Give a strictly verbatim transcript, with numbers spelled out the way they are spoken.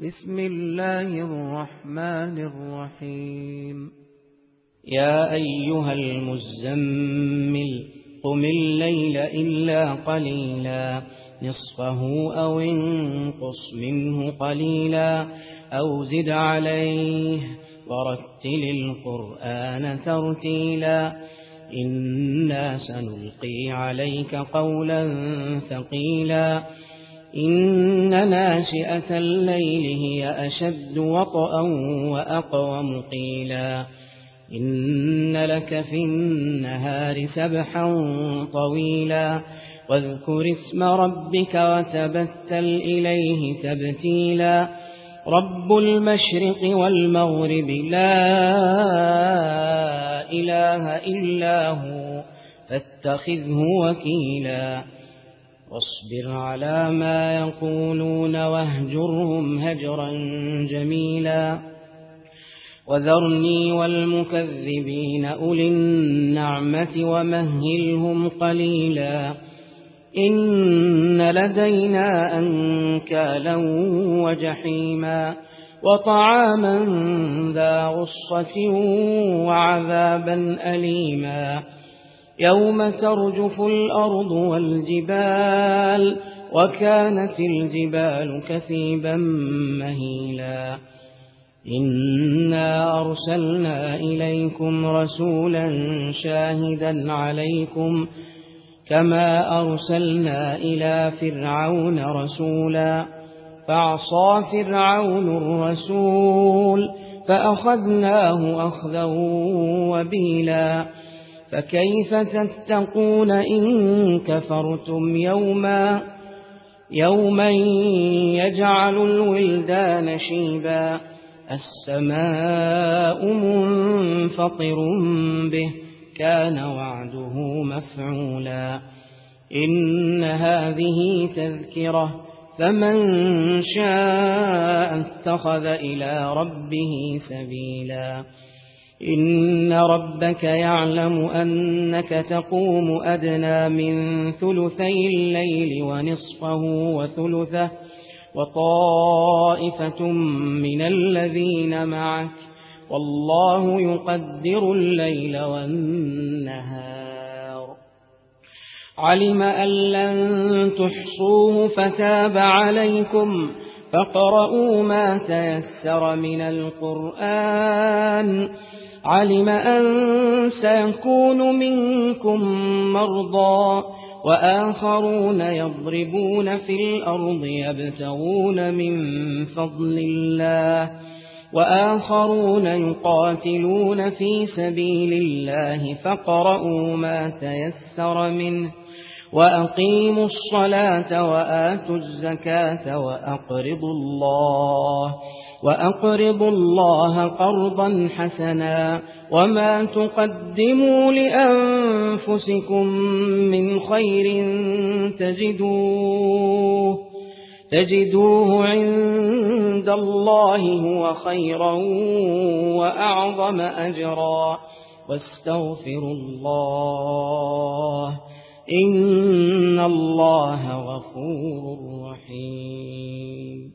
بسم الله الرحمن الرحيم. يا أيها المزمل قم الليل إلا قليلا نصفه أو انقص منه قليلا أو زد عليه ورتل القرآن ترتيلا إنا سنلقي عليك قولا ثقيلا إن ناشئة الليل هي أشد وطئا وأقوم قيلا إن لك في النهار سبحا طويلا واذكر اسم ربك وتبتل إليه تبتيلا رب المشرق والمغرب لا إله إلا هو فاتخذه وكيلا واصبر على ما يقولون واهجرهم هجرا جميلا وذرني والمكذبين أولي النعمة ومهلهم قليلا إن لدينا أنكالا وجحيما وطعاما ذا غصة وعذابا أليما يوم ترجف الأرض والجبال وكانت الجبال كثيبا مهيلا إنا أرسلنا إليكم رسولا شاهدا عليكم كما أرسلنا إلى فرعون رسولا فعصى فرعون الرسول فأخذناه أخذا وبيلا فكيف تتقون إن كفرتم يوما يوما يجعل الولدان شيبا السماء منفطر به كان وعده مفعولا إن هذه تذكرة فمن شاء اتخذ إلى ربه سبيلا إن ربك يعلم أنك تقوم أدنى من ثلثي الليل ونصفه وثلثه وطائفة من الذين معك والله يقدر الليل والنهار علم أن لن تحصوه فتاب عليكم فاقرؤوا ما تيسر من القرآن علم أن سيكون منكم مرضى وآخرون يضربون في الأرض يبتغون من فضل الله وآخرون يقاتلون في سبيل الله فاقرؤوا ما تيسر منه وأقيموا الصلاة وآتوا الزكاة وأقرضوا الله وأقرضوا الله قرضا حسنا وما تقدموا لأنفسكم من خير تجدوه تجدوه عند الله هو خيرا وأعظم أجرا واستغفروا الله إن الله غفور رحيم.